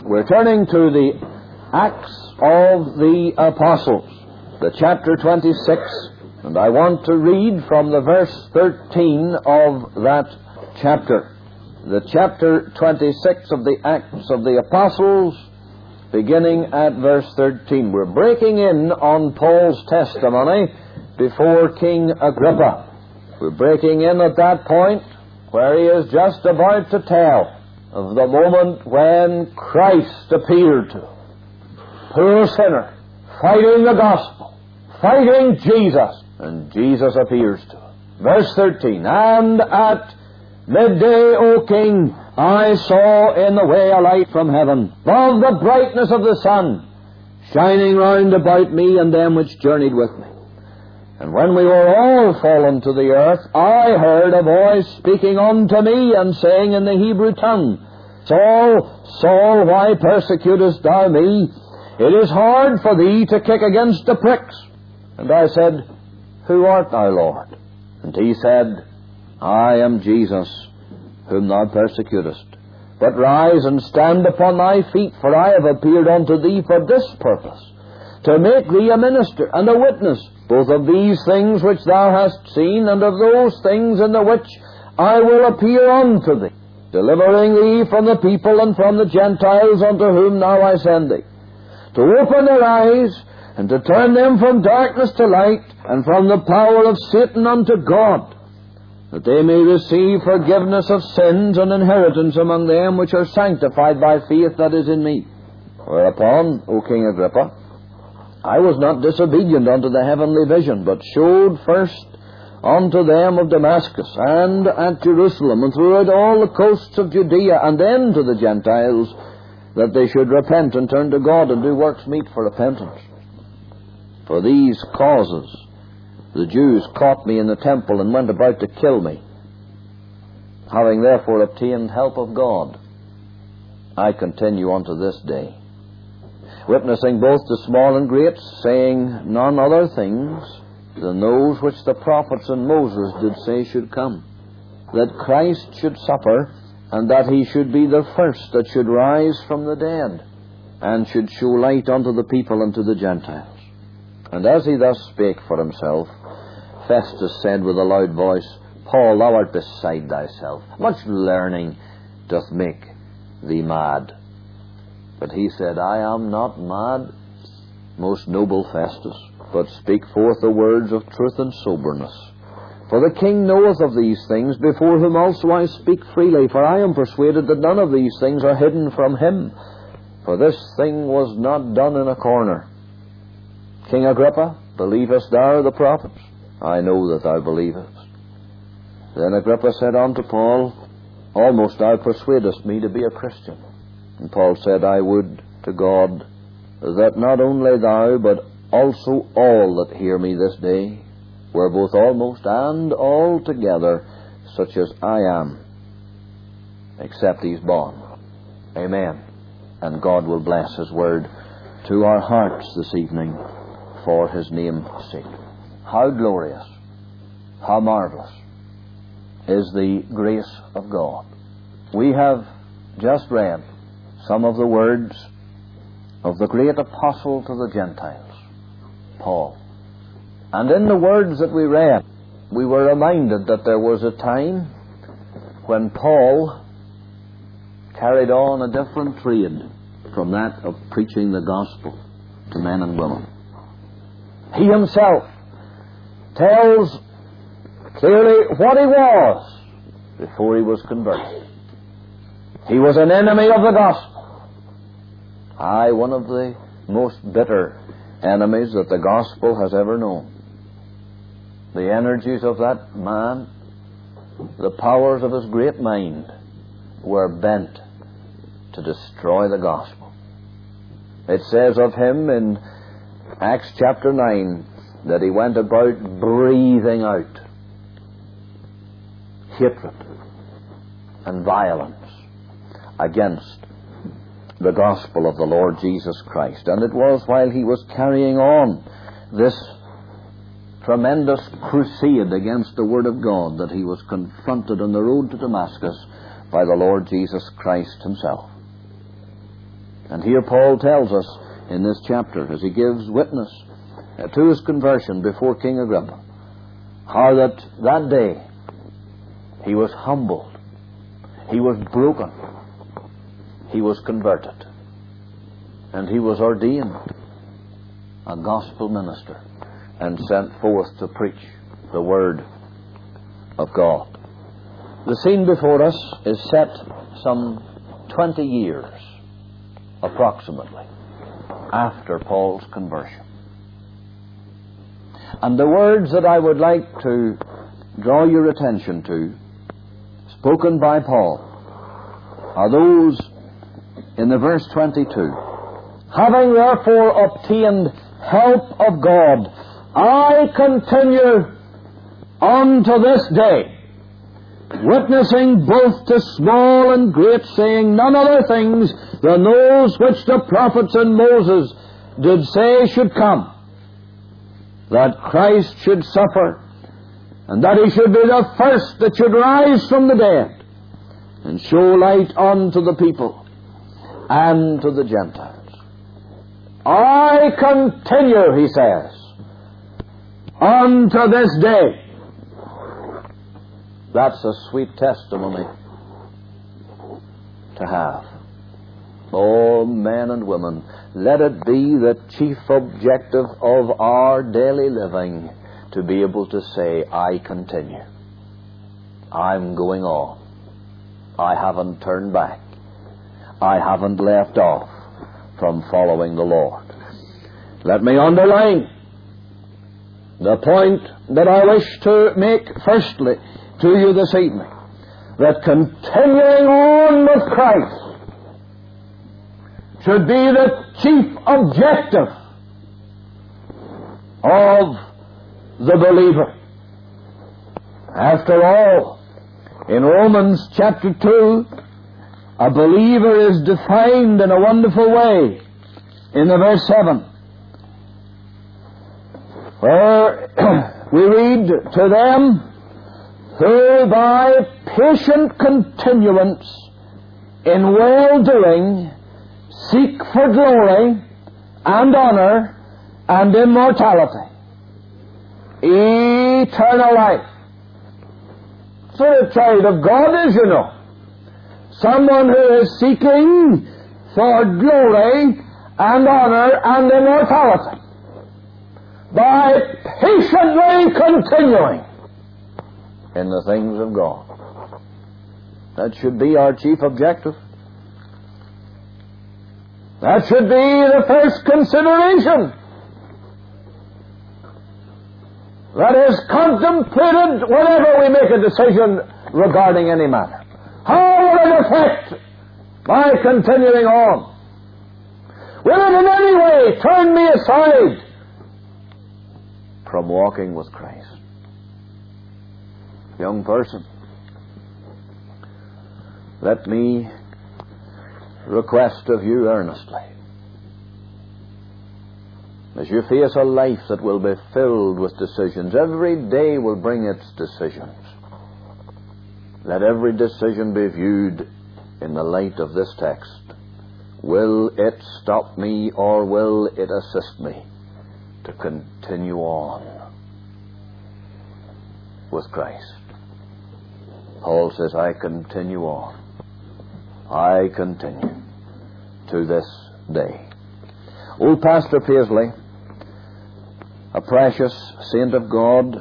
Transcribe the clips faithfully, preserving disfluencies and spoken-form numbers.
We're turning to the Acts of the Apostles, the chapter twenty-six, and I want to read from the verse thirteen of that chapter. The chapter twenty-six of the Acts of the Apostles, beginning at verse thirteen. We're breaking in on Paul's testimony before King Agrippa. We're breaking in at that point where he is just about to tell of the moment when Christ appeared to him. Poor sinner, fighting the gospel, fighting Jesus, and Jesus appears to him. Verse thirteen, "And at midday, O king, I saw in the way a light from heaven, above the brightness of the sun, shining round about me and them which journeyed with me. And when we were all fallen to the earth, I heard a voice speaking unto me, and saying in the Hebrew tongue, Saul, Saul, why persecutest thou me? It is hard for thee to kick against the pricks. And I said, Who art thou, Lord? And he said, I am Jesus, whom thou persecutest. But rise and stand upon thy feet, for I have appeared unto thee for this purpose, to make thee a minister and a witness, both of these things which thou hast seen, and of those things in the which I will appear unto thee, delivering thee from the people and from the Gentiles unto whom now I send thee, to open their eyes, and to turn them from darkness to light, and from the power of Satan unto God, that they may receive forgiveness of sins and inheritance among them which are sanctified by faith that is in me. Whereupon, O King Agrippa, I was not disobedient unto the heavenly vision, but showed first unto them of Damascus, and at Jerusalem, and throughout all the coasts of Judea, and then to the Gentiles, that they should repent and turn to God, and do works meet for repentance. For these causes the Jews caught me in the temple, and went about to kill me. Having therefore obtained help of God, I continue unto this day, witnessing both to small and great, saying none other things than those which the prophets and Moses did say should come, that Christ should suffer, and that he should be the first that should rise from the dead, and should show light unto the people and to the Gentiles. And as he thus spake for himself, Festus said with a loud voice, Paul, thou art beside thyself. Much learning doth make thee mad. But he said, I am not mad, most noble Festus, but speak forth the words of truth and soberness. For the king knoweth of these things, before whom also I speak freely, for I am persuaded that none of these things are hidden from him. For this thing was not done in a corner. King Agrippa, believest thou the prophets? I know that thou believest. Then Agrippa said unto Paul, Almost thou persuadest me to be a Christian. And Paul said, I would to God that not only thou, but also all that hear me this day were both almost and altogether such as I am, except he's born. Amen. And God will bless his word to our hearts this evening for his name's sake. How glorious, how marvelous is the grace of God. We have just read some of the words of the great apostle to the Gentiles, Paul. And in the words that we read, we were reminded that there was a time when Paul carried on a different trade from that of preaching the gospel to men and women. He himself tells clearly what he was before he was converted. He was an enemy of the gospel. Aye, one of the most bitter enemies that the gospel has ever known. The energies of that man, the powers of his great mind, were bent to destroy the gospel. It says of him in Acts chapter nine that he went about breathing out hatred and violence against the gospel of the Lord Jesus Christ. And it was while he was carrying on this tremendous crusade against the Word of God that he was confronted on the road to Damascus by the Lord Jesus Christ himself. And here Paul tells us in this chapter, as he gives witness uh, to his conversion before King Agrippa, how that that day he was humbled, he was broken, he was converted, and he was ordained a gospel minister and sent forth to preach the Word of God. The scene before us is set some twenty years, approximately, after Paul's conversion. And the words that I would like to draw your attention to, spoken by Paul, are those in the verse twenty-two. Having therefore obtained help of God, I continue unto this day, witnessing both to small and great, saying none other things than those which the prophets and Moses did say should come, that Christ should suffer, and that he should be the first that should rise from the dead, and show light unto the people and to the Gentiles. I continue, he says, unto this day. That's a sweet testimony to have. Oh, men and women, let it be the chief objective of our daily living to be able to say, I continue. I'm going on. I haven't turned back. I haven't left off from following the Lord. Let me underline the point that I wish to make firstly to you this evening, that continuing on with Christ should be the chief objective of the believer. After all, in Romans chapter two, a believer is defined in a wonderful way in the verse seven, where we read, to them who by patient continuance in well-doing seek for glory and honor and immortality, eternal life. So the child of God is, you know, someone who is seeking for glory and honor and immortality by patiently continuing in the things of God. That should be our chief objective. That should be the first consideration that is contemplated whenever we make a decision regarding any matter. How will it affect my continuing on? Will it in any way turn me aside from walking with Christ? Young person, let me request of you earnestly, as you face a life that will be filled with decisions, every day will bring its decisions. Let every decision be viewed in the light of this text. Will it stop me, or will it assist me to continue on with Christ? Paul says, I continue on. I continue to this day. Old Pastor Paisley, a precious saint of God,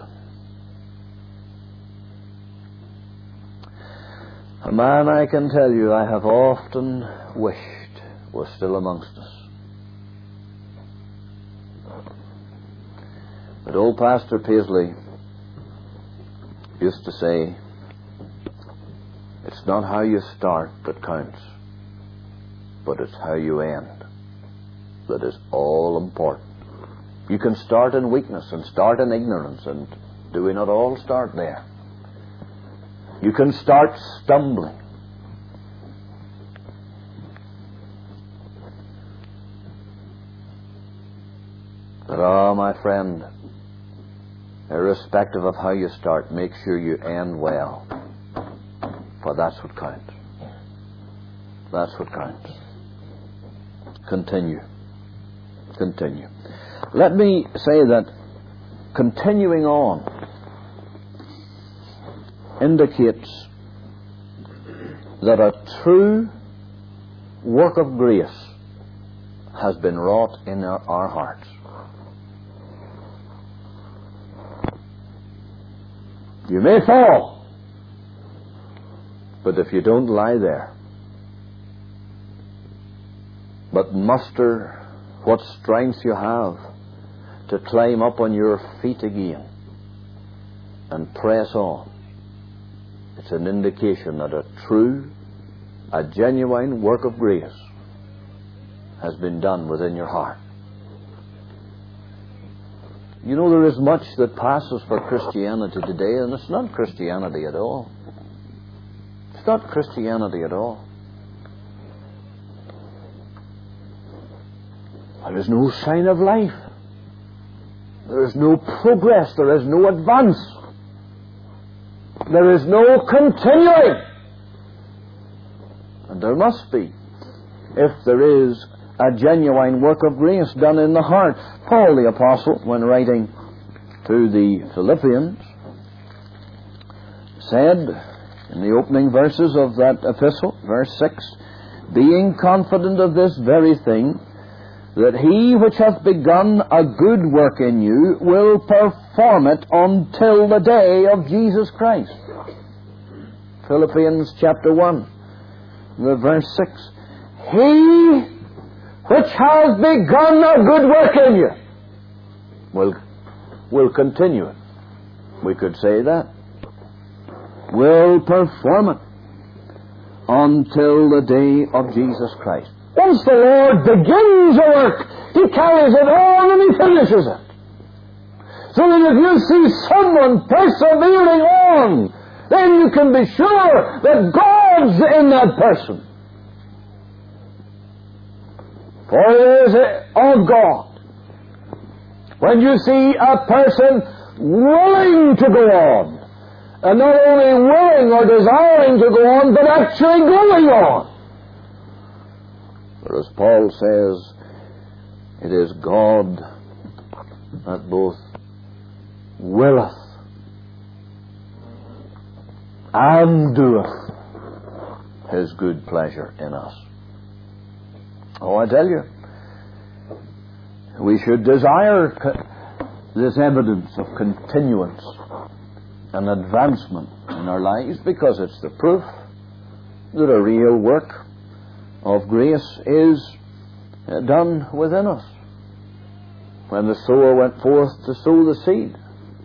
a man I can tell you I have often wished was still amongst us. But old Pastor Paisley used to say, it's not how you start that counts, but it's how you end that is all important. You can start in weakness and start in ignorance, and do we not all start there? You can start stumbling. But, oh, my friend, irrespective of how you start, make sure you end well. For that's what counts. That's what counts. continue. Continue. Let me say that continuing on indicates that a true work of grace has been wrought in our, our hearts. You may fall, but if you don't lie there, but muster what strength you have to climb up on your feet again and press on, it's an indication that a true, a genuine work of grace has been done within your heart. You know, there is much that passes for Christianity today, and it's not Christianity at all. It's not Christianity at all. There is no sign of life. There is no progress. There is no advance. There is no continuing. And there must be, if there is a genuine work of grace done in the heart. Paul the Apostle, when writing to the Philippians, said in the opening verses of that epistle, verse six, being confident of this very thing, that he which hath begun a good work in you will perform it until the day of Jesus Christ. Philippians chapter one, the verse six. He which has begun a good work in you will, will continue it. We could say that. Will perform it until the day of Jesus Christ. Once the Lord begins a work, He carries it on and He finishes it. So that if you see someone persevering on, then you can be sure that God's in that person. For it is of God. When you see a person willing to go on, and not only willing or desiring to go on, but actually going on. For as Paul says, it is God that both willeth and doeth His good pleasure in us. Oh, I tell you, we should desire co- this evidence of continuance and advancement in our lives, because it's the proof that a real work of grace is done within us. When the sower went forth to sow the seed,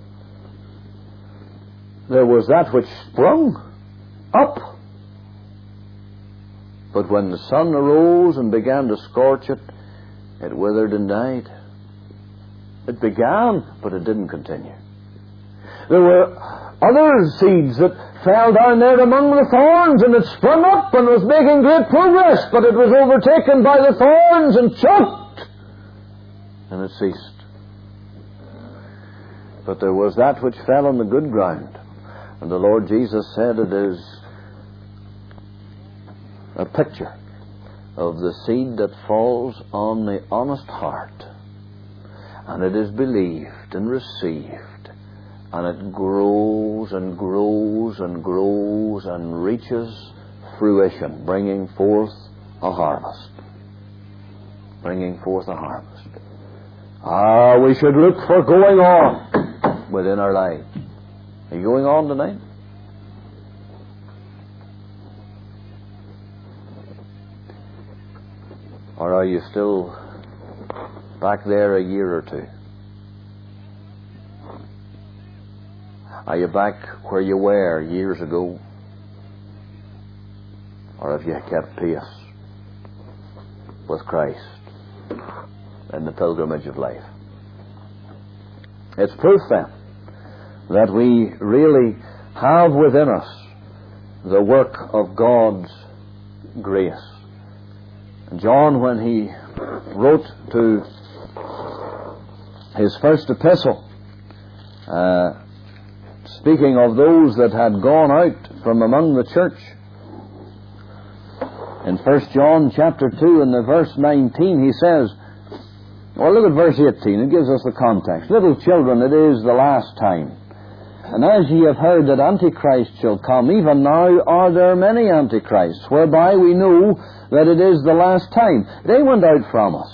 there was that which sprung up. But when the sun arose and began to scorch it, it withered and died. It began, but it didn't continue. There were other seeds that fell down there among the thorns, and it sprung up and was making great progress, but it was overtaken by the thorns and choked, and it ceased. But there was that which fell on the good ground, and the Lord Jesus said it is a picture of the seed that falls on the honest heart, and it is believed and received, and it grows and grows and grows and reaches fruition, bringing forth a harvest. Bringing forth a harvest. Ah, we should look for going on within our lives. Are you going on tonight? Or are you still back there a year or two? Are you back where you were years ago? Or have you kept pace with Christ in the pilgrimage of life? It's proof then that we really have within us the work of God's grace. And John, when he wrote to his first epistle, uh, speaking of those that had gone out from among the church, In First John chapter two and the verse nineteen, he says, well, look at verse eighteen. It gives us the context. Little children, it is the last time. And as ye have heard that Antichrist shall come, even now are there many Antichrists, whereby we know that it is the last time. They went out from us,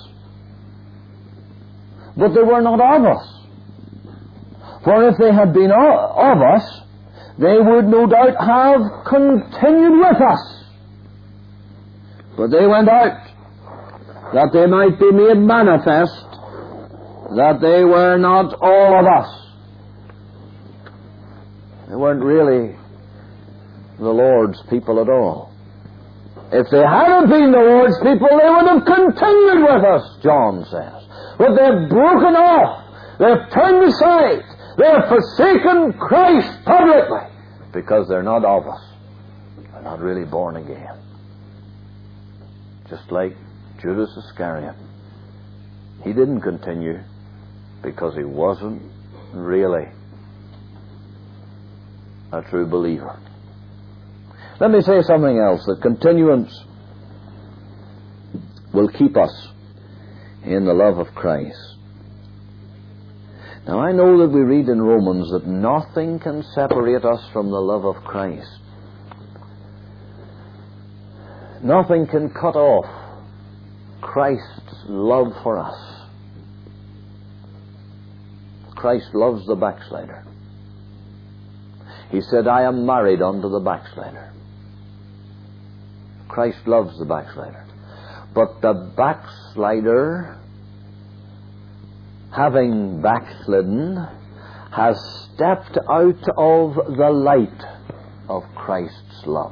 but they were not of us. For if they had been of us, they would no doubt have continued with us. But they went out, that they might be made manifest, that they were not all of us. They weren't really the Lord's people at all. If they hadn't been the Lord's people, they would have continued with us, John says. But they've broken off. They've turned aside. They've forsaken Christ publicly because they're not of us. They're not really born again. Just like Judas Iscariot. He didn't continue because he wasn't really a true believer. Let me say something else. The continuance will keep us in the love of Christ. Now, I know that we read in Romans that nothing can separate us from the love of Christ. Nothing can cut off Christ's love for us. Christ loves the backslider. He said, I am married unto the backslider. Christ loves the backslider. But the backslider, having backslidden, has stepped out of the light of Christ's love.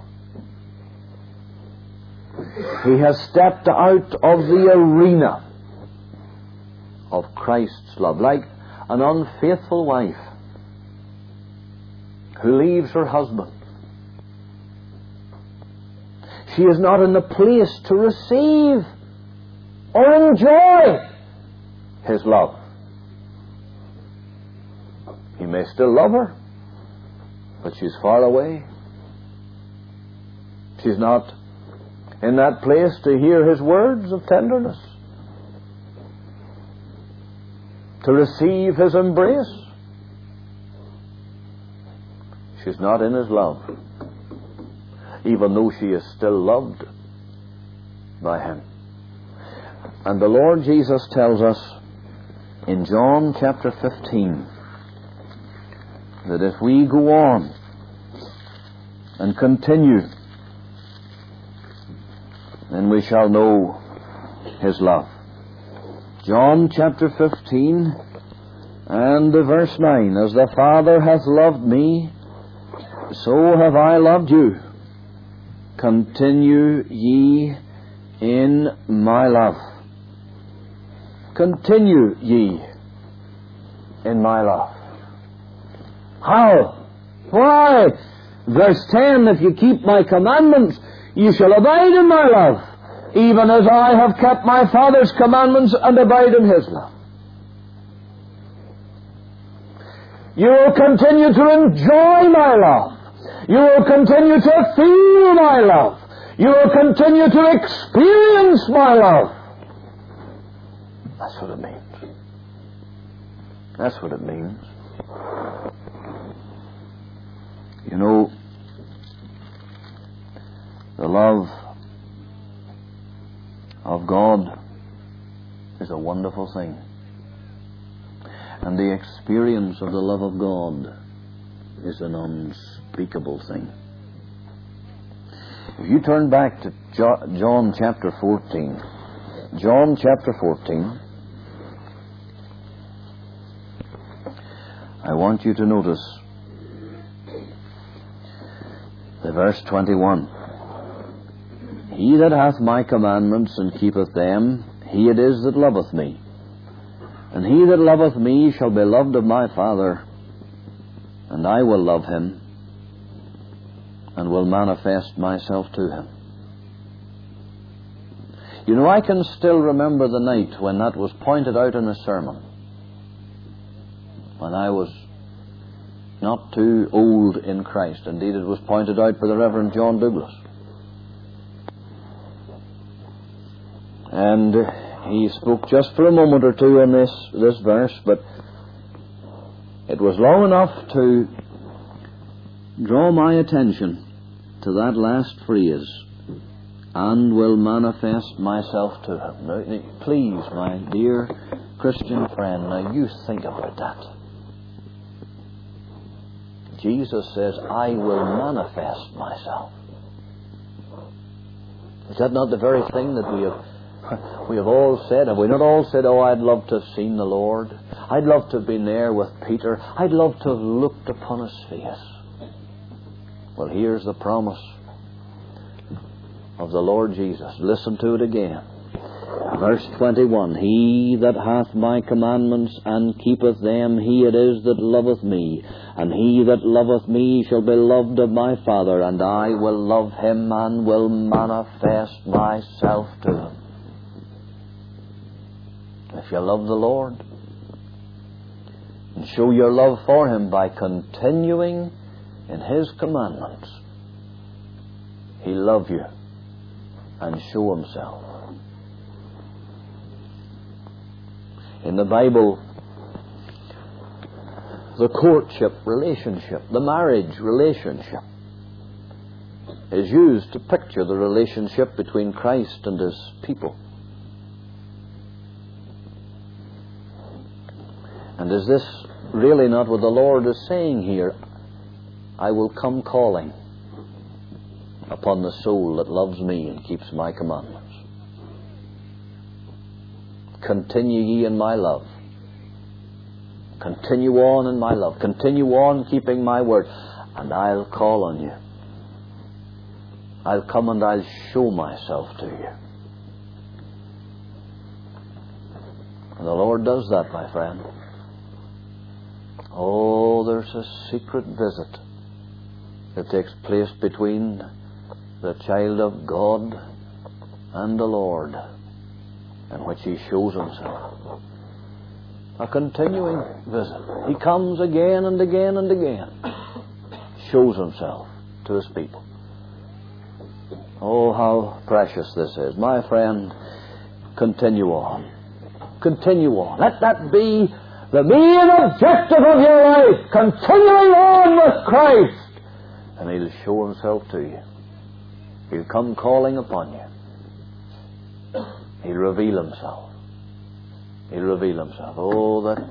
He has stepped out of the arena of Christ's love, like an unfaithful wife who leaves her husband. She is not in the place to receive or enjoy his love. He may still love her, but she's far away. She's not in that place to hear his words of tenderness, to receive his embrace. She's not in his love, even though she is still loved by him. And the Lord Jesus tells us in John chapter fifteen that if we go on and continue, then we shall know his love. John chapter fifteen and the verse nine, as the Father hath loved me, so have I loved you. Continue ye in my love. Continue ye in my love. How? Why? Verse ten, if you keep my commandments, you shall abide in my love, even as I have kept my Father's commandments and abide in his love. You will continue to enjoy my love. You will continue to feel my love. You will continue to experience my love. That's what it means. That's what it means. You know, the love of God is a wonderful thing. And the experience of the love of God is an unspeakable thing. If you turn back to John chapter fourteen, John chapter fourteen, I want you to notice the verse twenty-one. He that hath my commandments and keepeth them, he it is that loveth me. And he that loveth me shall be loved of my Father, and I will love him, and will manifest myself to him. You know, I can still remember the night when that was pointed out in a sermon, when I was not too old in Christ. Indeed, it was pointed out by the Reverend John Douglas. And he spoke just for a moment or two in this, this verse, but it was long enough to draw my attention to that last phrase, and will manifest myself to him. Now, please, my dear Christian friend, now you think about that. Jesus says, I will manifest myself. Is that not the very thing that we have we have all said? Have we not all said, oh, I'd love to have seen the Lord. I'd love to have been there with Peter. I'd love to have looked upon his face. Well, here's the promise of the Lord Jesus. Listen to it again. Verse twenty-one, He that hath my commandments and keepeth them, he it is that loveth me. And he that loveth me shall be loved of my Father, and I will love him and will manifest myself to him. If you love the Lord, and show your love for him by continuing in his commandments, he'll love you and show himself. In the Bible, the courtship relationship, the marriage relationship, is used to picture the relationship between Christ and his people. And is this really not what the Lord is saying here? I will come calling upon the soul that loves me and keeps my commandments. Continue ye in my love. Continue on in my love. Continue on keeping my word. And I'll call on you. I'll come and I'll show myself to you. And the Lord does that, my friend. Oh, there's a secret visit that takes place between the child of God and the Lord, in which he shows himself. A continuing visit. He comes again and again and again, shows himself to his people. Oh, how precious this is. My friend, continue on. Continue on. Let that be the main objective of your life. Continuing on with Christ. And he'll show himself to you. He'll come calling upon you. He'll reveal himself. He'll reveal himself. Oh, that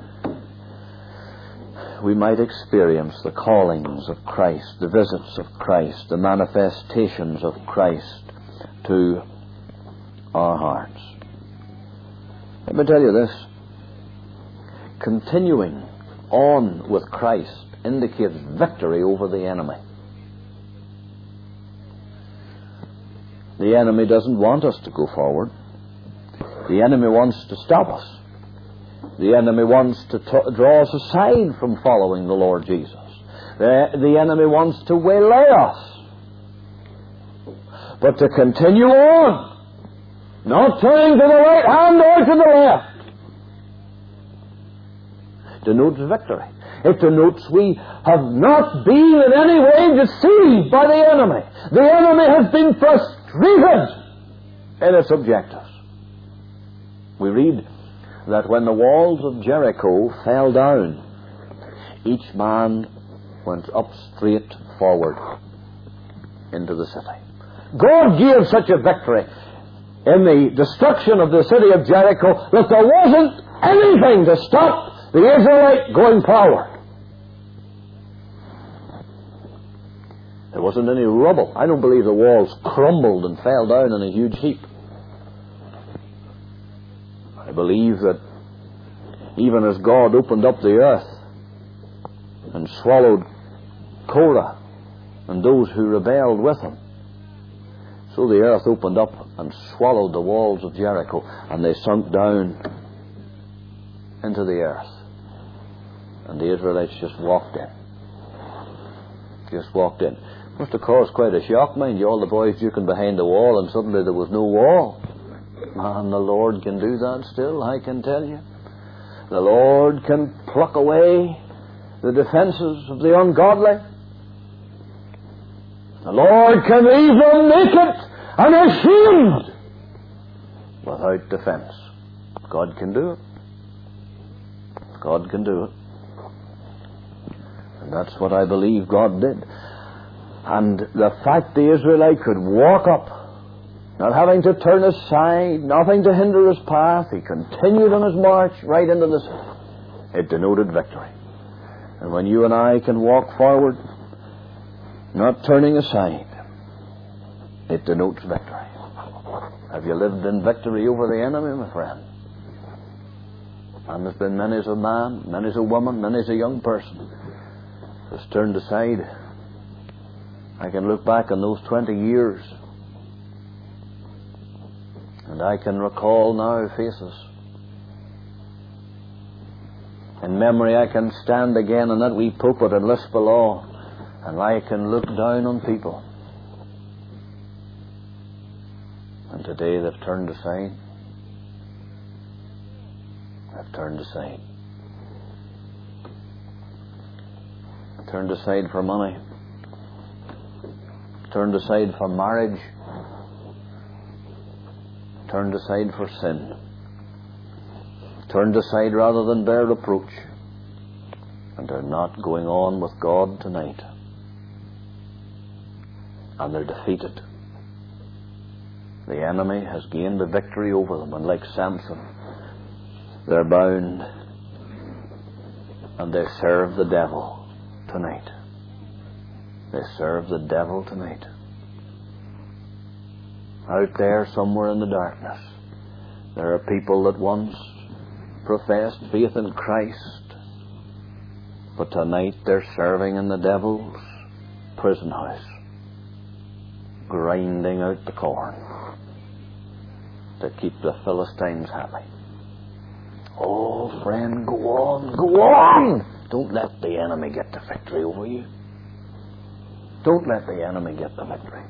we might experience the callings of Christ, the visits of Christ, the manifestations of Christ to our hearts. Let me tell you this. Continuing on with Christ indicates victory over the enemy. The enemy doesn't want us to go forward. The enemy wants to stop us. The enemy wants to t- draw us aside from following the Lord Jesus. The, the enemy wants to waylay us. But to continue on, not turning to the right hand or to the left, denotes victory. It denotes we have not been in any way deceived by the enemy. The enemy has been frustrated in its objectives. We read that when the walls of Jericho fell down, each man went up straight forward into the city. God gave such a victory in the destruction of the city of Jericho that there wasn't anything to stop the Israelite going forward. There wasn't any rubble. I don't believe the walls crumbled and fell down in a huge heap. I believe that even as God opened up the earth and swallowed Korah and those who rebelled with him, so the earth opened up and swallowed the walls of Jericho, and they sunk down into the earth. And the Israelites just walked in. Just walked in. Must have caused quite a shock, mind you, all the boys duking behind the wall, and suddenly there was no wall. Man, the Lord can do that still, I can tell you. The Lord can pluck away the defenses of the ungodly. The Lord can leave them naked and ashamed with without defense. God can do it. God can do it. And that's what I believe God did. And the fact the Israelite could walk up, not having to turn aside, nothing to hinder his path, he continued on his march right into the city. It denoted victory. And when you and I can walk forward, not turning aside, it denotes victory. Have you lived in victory over the enemy, my friend? And there's been many as a man, many as a woman, many as a young person who's turned aside. I can look back on those twenty years, and I can recall now faces. In memory, I can stand again in that wee pulpit in Lisbon, and I can look down on people. And today they've turned aside. They've turned aside. Turned aside for money. Turned aside for marriage. Turned aside for sin. Turned aside rather than bear reproach. And they're not going on with God tonight. And they're defeated. The enemy has gained a victory over them, and like Samson, they're bound, and they serve the devil tonight. They serve the devil tonight. Out there, somewhere in the darkness, there are people that once professed faith in Christ, but tonight they're serving in the devil's prison house, grinding out the corn to keep the Philistines happy. Oh, friend, go on, go on! Don't let the enemy get the victory over you. Don't let the enemy get the victory.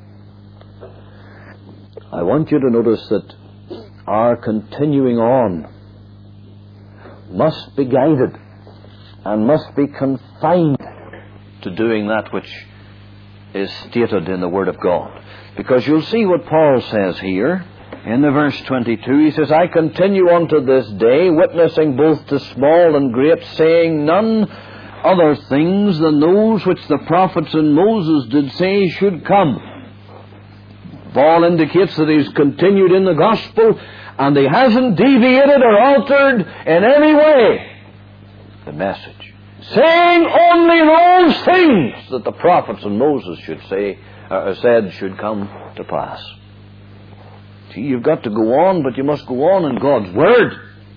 I want you to notice that our continuing on must be guided and must be confined to doing that which is stated in the Word of God. Because you'll see what Paul says here in the verse twenty-two. He says, I continue unto this day, witnessing both to small and great, saying none other things than those which the prophets and Moses did say should come. Paul indicates that he's continued in the gospel, and he hasn't deviated or altered in any way the message, saying only those things that the prophets and Moses should say, uh, said should come to pass. See, you've got to go on, but you must go on in God's Word.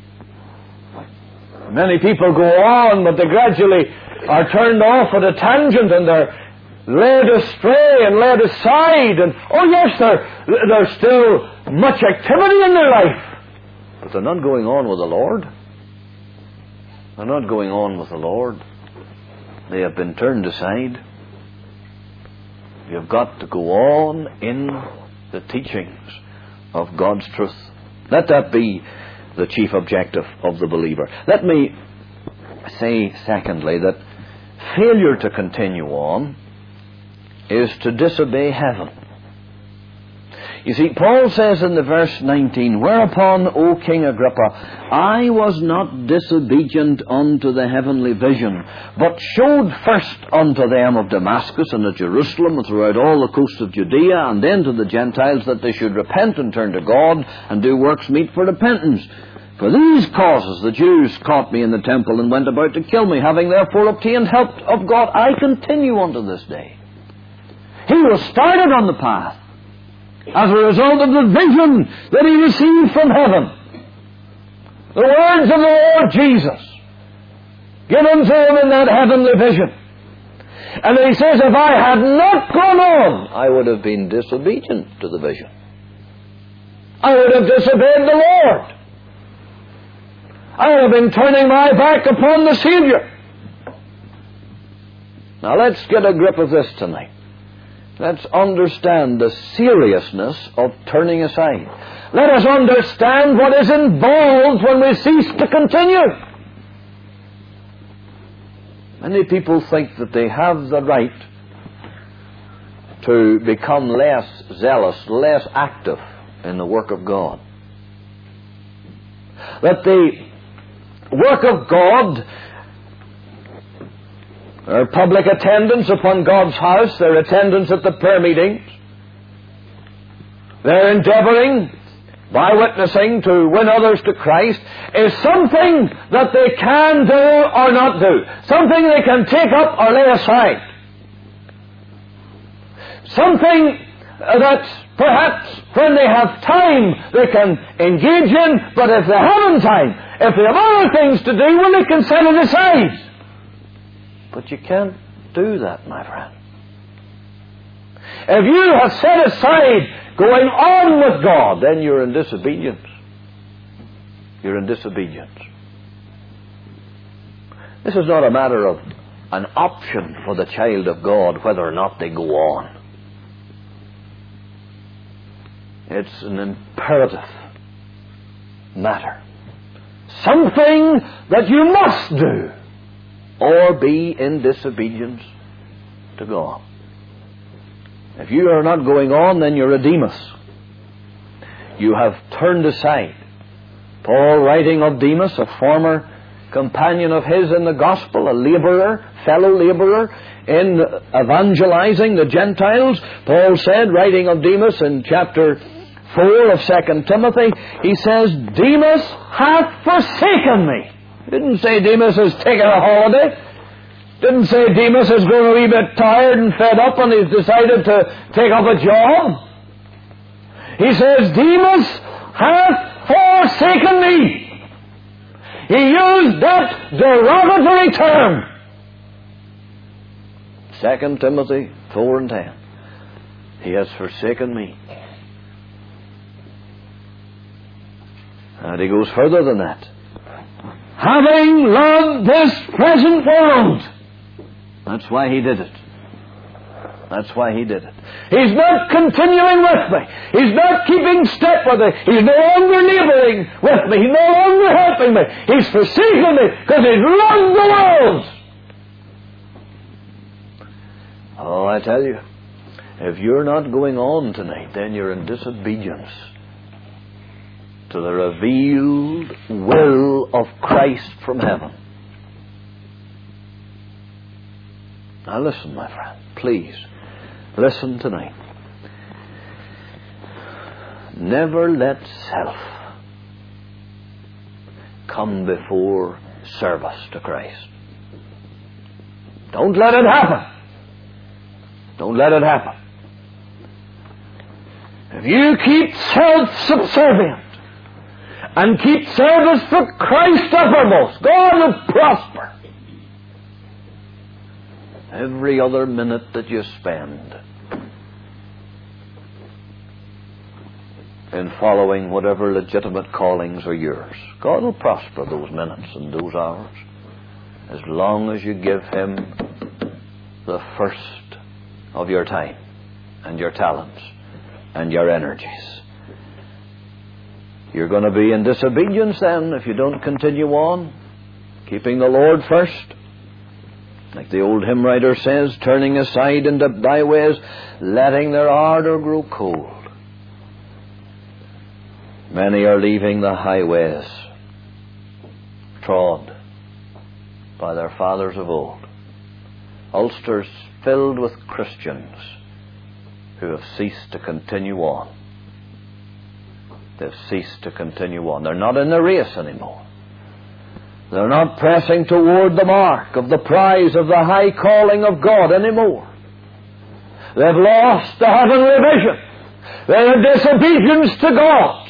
Many people go on, but they gradually are turned off at a tangent, and they're led astray and led aside. And, oh yes, there, there's still much activity in their life, but they're not going on with the Lord. They're not going on with the Lord. They have been turned aside. You've got to go on in the teachings of God's truth. Let that be the chief objective of the believer. Let me say, secondly, that failure to continue on is to disobey heaven. You see, Paul says in the verse nineteen, whereupon, O King Agrippa, I was not disobedient unto the heavenly vision, but showed first unto them of Damascus and of Jerusalem and throughout all the coast of Judea, and then to the Gentiles, that they should repent and turn to God, and do works meet for repentance. For these causes the Jews caught me in the temple, and went about to kill me. Having therefore obtained help of God, I continue unto this day. He was started on the path as a result of the vision that he received from heaven. The words of the Lord Jesus given to him in that heavenly vision. And he says, if I had not gone on, I would have been disobedient to the vision. I would have disobeyed the Lord. I would have been turning my back upon the Savior. Now let's get a grip of this tonight. Let's understand the seriousness of turning aside. Let us understand what is involved when we cease to continue. Many people think that they have the right to become less zealous, less active in the work of God. that the work of God, their public attendance upon God's house, their attendance at the prayer meetings, their endeavoring by witnessing to win others to Christ, is something that they can do or not do, something they can take up or lay aside, something that perhaps when they have time they can engage in, but if they haven't time, if they have other things to do, well, they can set it aside. But you can't do that, my friend. If you have set aside going on with God, then you're in disobedience. You're in disobedience. This is not a matter of an option for the child of God whether or not they go on. It's an imperative matter. Something that you must do, or be in disobedience to God. If you are not going on, then you're a Demas. You have turned aside. Paul, writing of Demas, a former companion of his in the gospel, a laborer, fellow laborer in evangelizing the Gentiles, Paul said, writing of Demas in chapter four of Second Timothy, he says, Demas hath forsaken me. He didn't say Demas has taken a holiday. Didn't say Demas is grown a wee bit tired and fed up and he's decided to take up a job. He says, Demas hath forsaken me. He used that derogatory term. Second Timothy four and ten. He has forsaken me. And he goes further than that. Having loved this present world. That's why he did it. That's why he did it. He's not continuing with me. He's not keeping step with me. He's no longer laboring with me. He's no longer helping me. He's forsaken me because he's loved the world. Oh, I tell you, if you're not going on tonight, then you're in disobedience to the revealed will of Christ from heaven. Now listen, my friend, please, listen tonight. Never let self come before service to Christ. Don't let it happen. Don't let it happen. If you keep self-subservient and keep service for Christ uppermost, God will prosper. Every other minute that you spend in following whatever legitimate callings are yours, God will prosper those minutes and those hours as long as you give Him the first of your time and your talents and your energies. You're going to be in disobedience then if you don't continue on keeping the Lord first. Like the old hymn writer says, turning aside into byways, letting their ardour grow cold. Many are leaving the highways trod by their fathers of old. Ulster's filled with Christians who have ceased to continue on. They've ceased to continue on. They're not in the race anymore. They're not pressing toward the mark of the prize of the high calling of God anymore. They've lost the heavenly vision. They're in disobedience to God.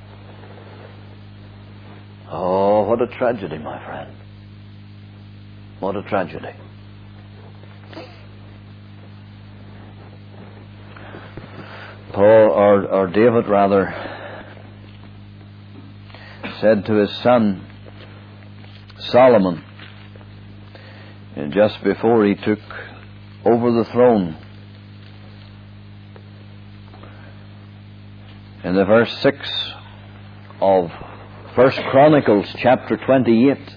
Oh, what a tragedy, my friend. What a tragedy. Paul, or, or David rather, said to his son Solomon, and just before he took over the throne, in the verse six of First Chronicles chapter twenty-eight,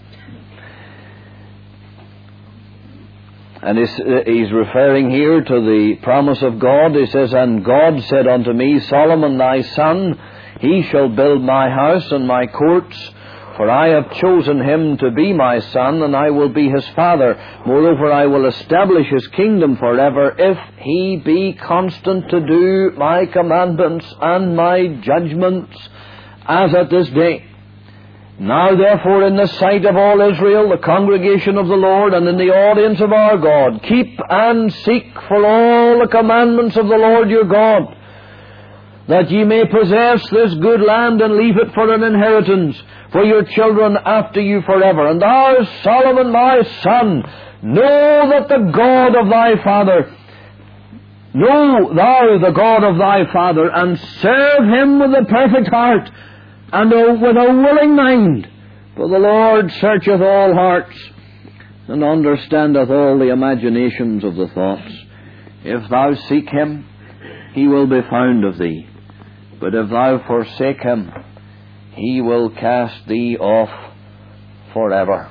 and he's, he's referring here to the promise of God. He says, and God said unto me, Solomon thy son, he shall build my house, and my courts For I have chosen him to be my son, and I will be his father. Moreover, I will establish his kingdom forever, if he be constant to do my commandments and my judgments, as at this day. Now therefore, in the sight of all Israel, the congregation of the Lord, and in the audience of our God, keep and seek for all the commandments of the Lord your God, that ye may possess this good land and leave it for an inheritance for your children after you forever. And thou, Solomon, my son, know that the God of thy father, know thou the God of thy father, and serve him with a perfect heart, and with a willing mind. For the Lord searcheth all hearts, and understandeth all the imaginations of the thoughts. If thou seek him, he will be found of thee. But if thou forsake him, he will cast thee off forever.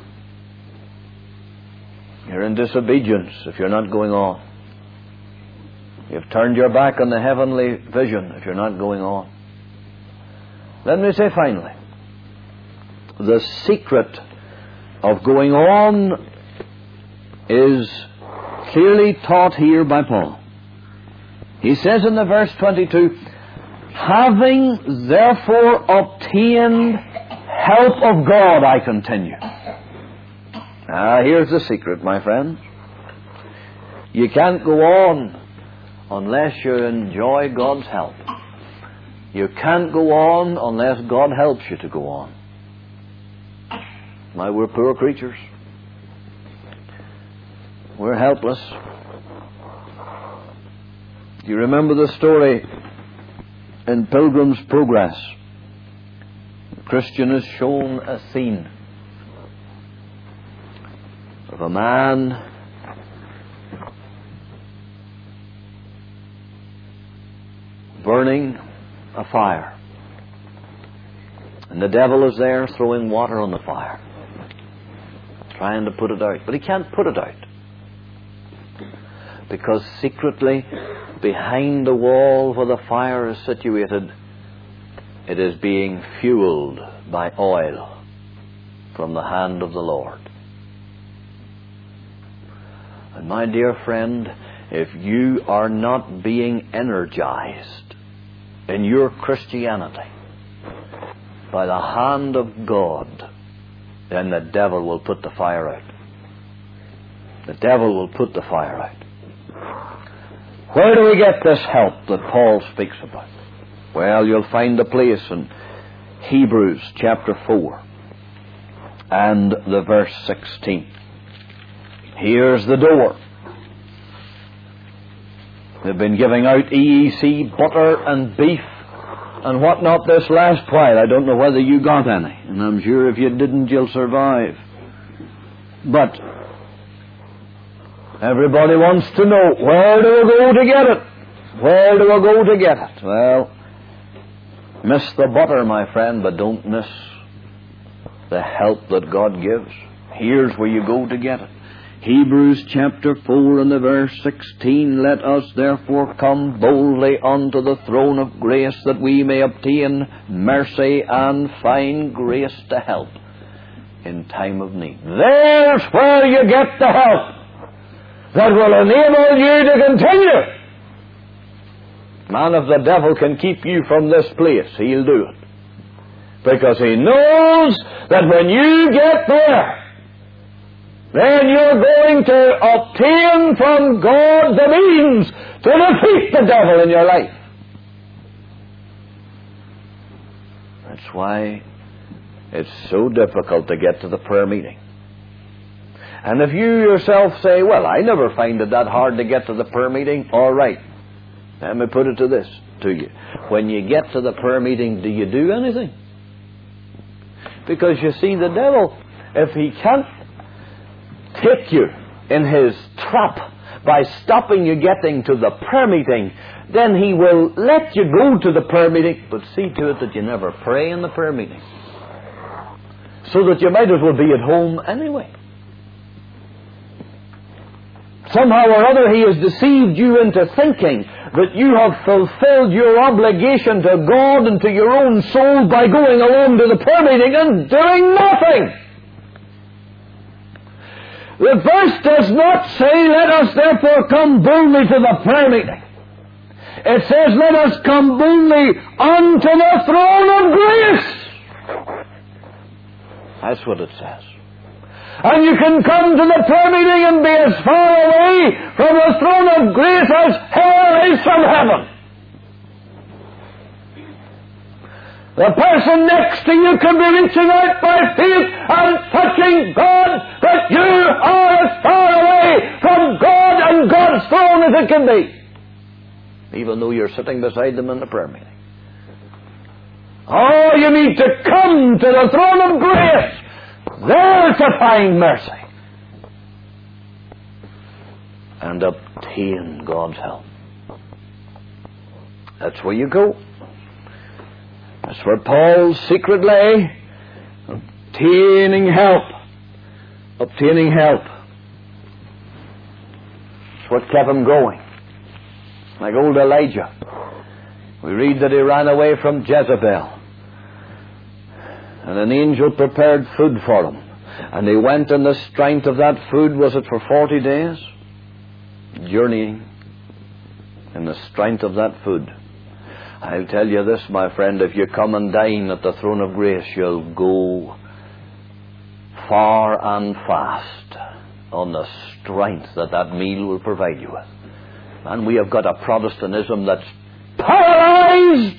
You're in disobedience if you're not going on. You've turned your back on the heavenly vision if you're not going on. Let me say finally, the secret of going on is clearly taught here by Paul. He says in the verse twenty-two, having therefore obtained help of God, I continue. Ah, here's the secret, my friends. You can't go on unless you enjoy God's help. You can't go on unless God helps you to go on. Now, we're poor creatures. We're helpless. Do you remember the story in Pilgrim's Progress? The Christian is shown a scene of a man burning a fire, and the devil is there throwing water on the fire, trying to put it out, but he can't put it out, because secretly behind the wall where the fire is situated, it is being fueled by oil from the hand of the Lord. And my dear friend, if you are not being energized in your Christianity by the hand of God, then the devil will put the fire out. The devil will put the fire out. Where do we get this help that Paul speaks about? Well, you'll find the place in Hebrews chapter four and the verse sixteen. Here's the door. They've been giving out E E C, butter and beef and whatnot this last while. I don't know whether you got any, and I'm sure if you didn't, you'll survive. But everybody wants to know, where do we go to get it? Where do we go to get it? Well, miss the butter, my friend, but don't miss the help that God gives. Here's where you go to get it. Hebrews chapter four and the verse sixteen, let us therefore come boldly unto the throne of grace, that we may obtain mercy and find grace to help in time of need. There's where you get the help that will enable you to continue. Man, if the devil can keep you from this place, he'll do it. Because he knows that when you get there, then you're going to obtain from God the means to defeat the devil in your life. That's why it's so difficult to get to the prayer meeting. And if you yourself say, well, I never find it that hard to get to the prayer meeting, all right. Let me put it to this, to you. When you get to the prayer meeting, do you do anything? Because you see, the devil, if he can't take you in his trap by stopping you getting to the prayer meeting, then he will let you go to the prayer meeting, but see to it that you never pray in the prayer meeting, so that you might as well be at home anyway. Somehow or other he has deceived you into thinking that you have fulfilled your obligation to God and to your own soul by going along to the prayer meeting and doing nothing. The verse does not say, let us therefore come boldly to the prayer meeting. It says, let us come boldly unto the throne of grace. That's what it says. And you can come to the prayer meeting and be as far away from the throne of grace as hell is from heaven. The person next to you can be reaching out by faith and touching God, but you are as far away from God and God's throne as it can be, even though you're sitting beside them in the prayer meeting. Oh, you need to come to the throne of grace, there to find mercy and obtain God's help. That's where you go. That's where Paul's secret lay. Obtaining help. Obtaining help. That's what kept him going. Like old Elijah. We read that he ran away from Jezebel. And an angel prepared food for him. And he went in the strength of that food, was it for forty days? Journeying in the strength of that food. I'll tell you this, my friend, if you come and dine at the throne of grace, you'll go far and fast on the strength that that meal will provide you with. And we have got a Protestantism that's paralyzed.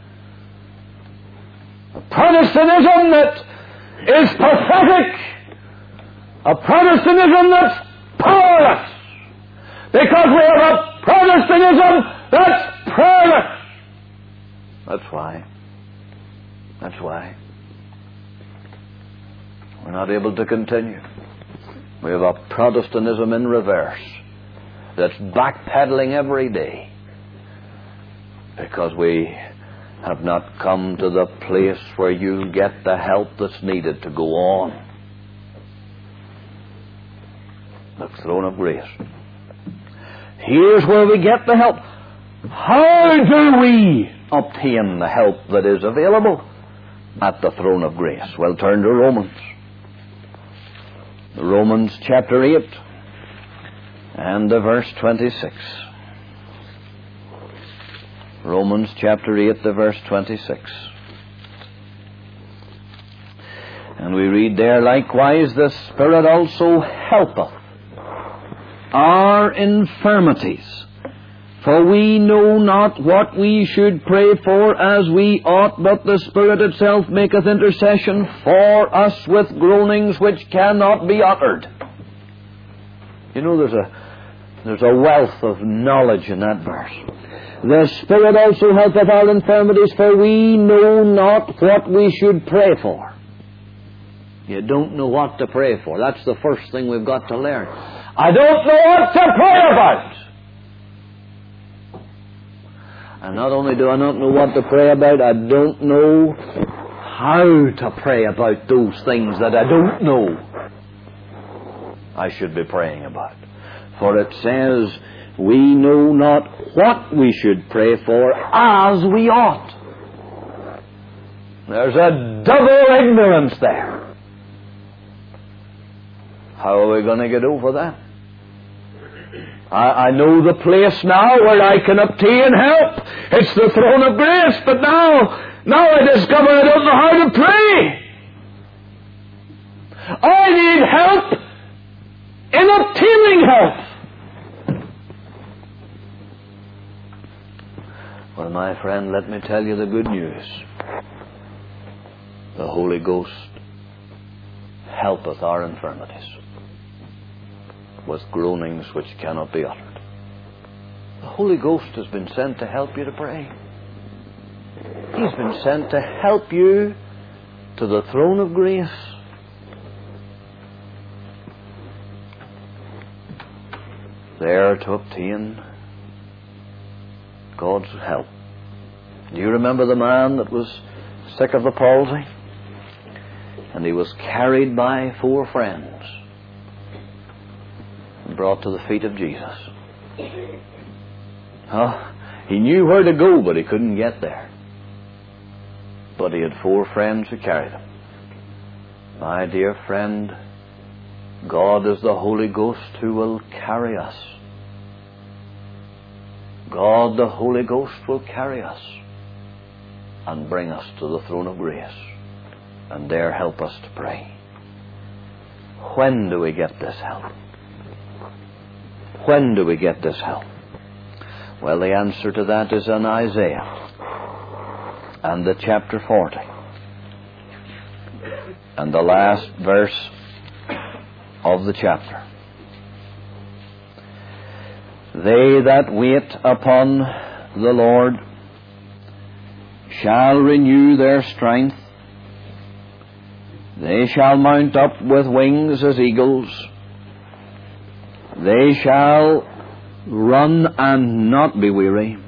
A Protestantism that is pathetic. A Protestantism that's powerless. Because we have a Protestantism that's prayerless. That's why. That's why. We're not able to continue. We have a Protestantism in reverse that's backpedaling every day because we have not come to the place where you get the help that's needed to go on. The throne of grace. Here's where we get the help. How do we obtain the help that is available at the throne of grace? Well, turn to Romans. Romans chapter eight and the verse twenty-six. Romans chapter eight, the verse twenty-six. And we read there, likewise the Spirit also helpeth our infirmities. For we know not what we should pray for as we ought, but the Spirit itself maketh intercession for us with groanings which cannot be uttered. You know, there's a there's a wealth of knowledge in that verse. The Spirit also helpeth our infirmities, for we know not what we should pray for. You don't know what to pray for. That's the first thing we've got to learn. I don't know what to pray about. And not only do I not know what to pray about, I don't know how to pray about those things that I don't know I should be praying about. For it says, we know not what we should pray for as we ought. There's a double ignorance there. How are we going to get over that? I, I know the place now where I can obtain help. It's the throne of grace. But now, now I discover I don't know how to pray. I need help in obtaining help. Well, my friend, let me tell you the good news. The Holy Ghost helpeth our infirmities with groanings which cannot be uttered. The Holy Ghost has been sent to help you to pray. He's been sent to help you to the throne of grace. There to obtain God's help. Do you remember the man that was sick of the palsy? And he was carried by four friends and brought to the feet of Jesus. Oh, He knew where to go, but he couldn't get there. But he had four friends who carried him. My dear friend, God is the Holy Ghost who will carry us. God, the Holy Ghost, will carry us and bring us to the throne of grace, and there help us to pray. When do we get this help? When do we get this help? Well, the answer to that is in Isaiah and the chapter forty and the last verse of the chapter. They that wait upon the Lord shall renew their strength. They shall mount up with wings as eagles. They shall run and not be weary,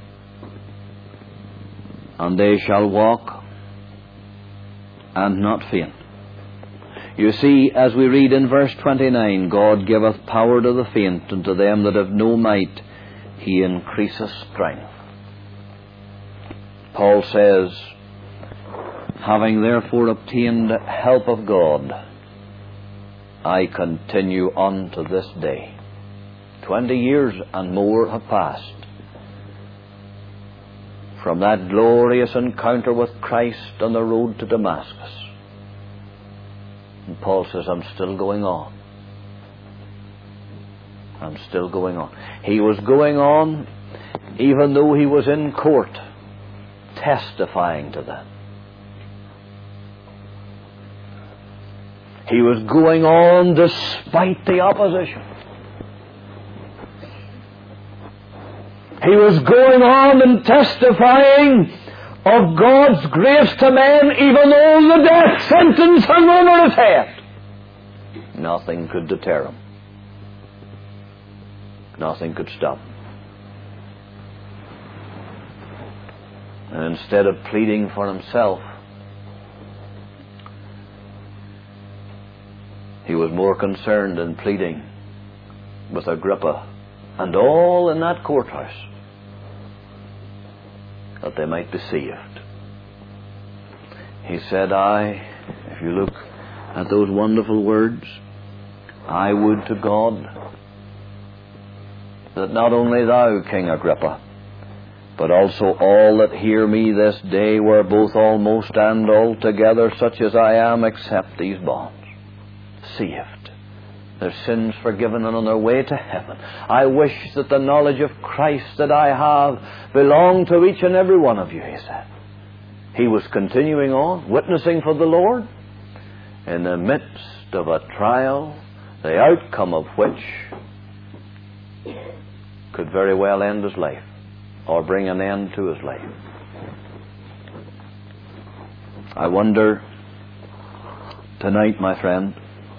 and they shall walk and not faint. You see, as we read in verse twenty-nine, God giveth power to the faint, and to them that have no might He increaseth strength. Paul says, having therefore obtained help of God, I continue unto this day. Twenty years and more have passed from that glorious encounter with Christ on the road to Damascus. And Paul says, I'm still going on. I'm still going on. He was going on even though he was in court testifying to that. He was going on despite the opposition. He was going on and testifying of God's grace to men, even though the death sentence hung over his head. Nothing could deter him. Nothing could stop him. And instead of pleading for himself, he was more concerned in pleading with Agrippa and all in that courthouse that they might be saved. He said, I, if you look at those wonderful words, I would to God that not only thou, King Agrippa, but also all that hear me this day were both almost and altogether such as I am, except these bonds, saved, their sins forgiven, and on their way to heaven. I wish that the knowledge of Christ that I have belonged to each and every one of you, he said. He was continuing on, witnessing for the Lord, in the midst of a trial, the outcome of which could very well end his life, or bring an end to his life. I wonder tonight, my friend,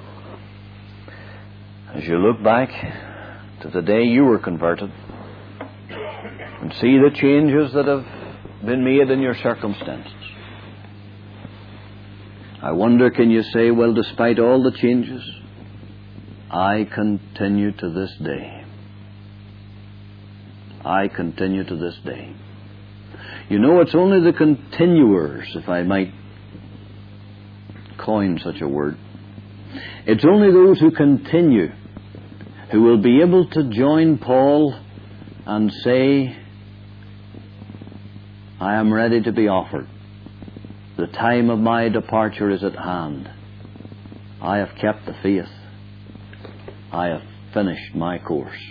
as you look back to the day you were converted and see the changes that have been made in your circumstances, I wonder, can you say, well, despite all the changes, I continue to this day. I continue to this day. You know, it's only the continuers, if I might coin such a word, it's only those who continue who will be able to join Paul and say, I am ready to be offered. The time of my departure is at hand. I have kept the faith. I have finished my course.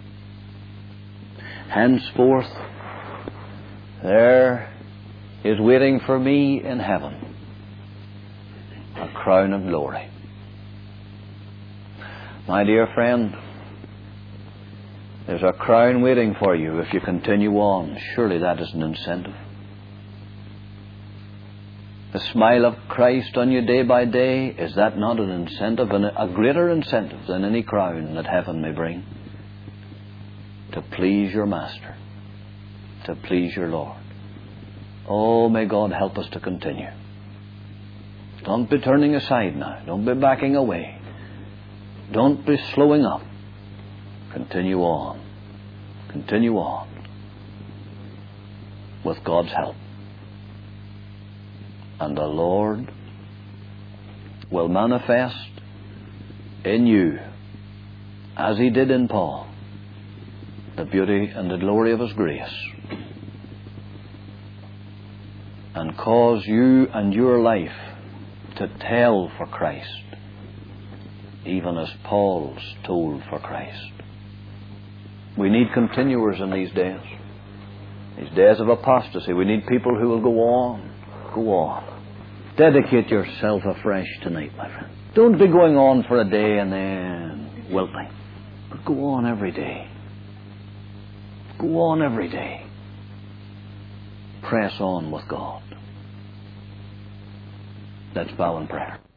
Henceforth, there is waiting for me in heaven a crown of glory. My dear friend, there's a crown waiting for you if you continue on. Surely that is an incentive. The smile of Christ on you day by day, is that not an incentive, and a greater incentive than any crown that heaven may bring? To please your Master, to please your Lord. Oh, may God help us to continue. Don't be turning aside now. Don't be backing away. Don't be slowing up. Continue on. Continue on. with God's help. And the Lord will manifest in you, as He did in Paul, the beauty and the glory of His grace, and cause you and your life to tell for Christ, even as Paul's told for Christ. We need continuers in these days, these days of apostasy. We need people who will go on, go on. Dedicate yourself afresh tonight, my friend. Don't be going on for a day and then wilting, but go on every day. Go on every day. Press on with God. Let's bow in prayer.